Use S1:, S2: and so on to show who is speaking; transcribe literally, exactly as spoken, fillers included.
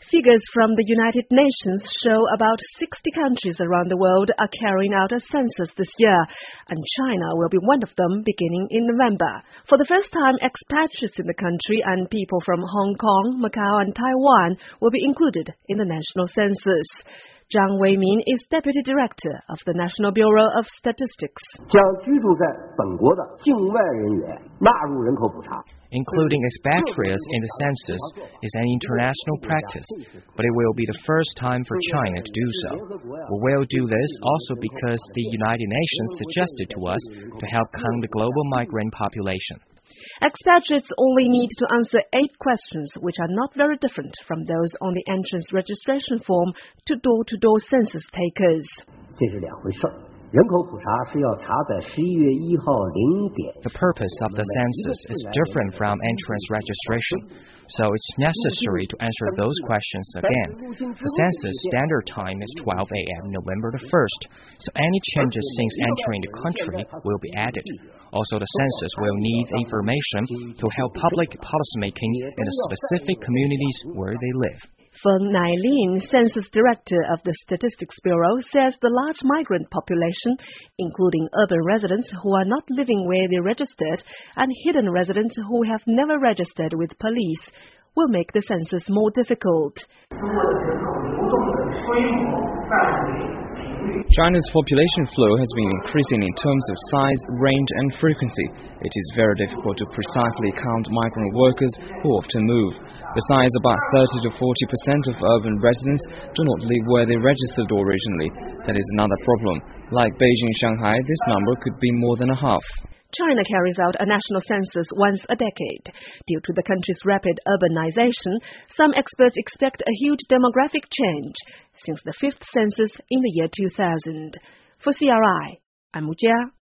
S1: Figures from the United Nations show about sixty countries around the world are carrying out a census this year, and China will be one of them beginning in November. For the first time, expatriates in the country and people from Hong Kong, Macau and Taiwan will be included in the national census. Zhang Weimin is Deputy Director of the National Bureau of Statistics.
S2: 将居住在本国的境外人员纳入人口普查。
S3: Including expatriates in the census is an international practice, but it will be the first time for China to do so. We will do this also because the United Nations suggested to us to help count the global migrant population.
S1: Expatriates only need to answer eight questions, which are not very different from those on the entrance registration form to door-to-door census takers.
S2: 这是两回事儿。 人口普查是要查在十一月一号零点。
S3: The purpose of the census is different from entrance registration, so it's necessary to answer those questions again. The census standard time is twelve a m November the first, so any changes since entering the country will be added. Also, the census will need information to help public policymaking in the specific communities where they live.
S1: Feng Nailin, Census Director of the Statistics Bureau, says the large migrant population, including urban residents who are not living where they registered and hidden residents who have never registered with police, will make the census more difficult.
S4: China's population flow has been increasing in terms of size, range and frequency. It is very difficult to precisely count migrant workers who often move. Besides, about thirty to forty percent of urban residents do not live where they registered originally. That is another problem. Like Beijing, Shanghai, this number could be more than a half.
S1: China carries out a national census once a decade. Due to the country's rapid urbanization, some experts expect a huge demographic change since the fifth census in the year two thousand. For C R I, I'm Wu Jia.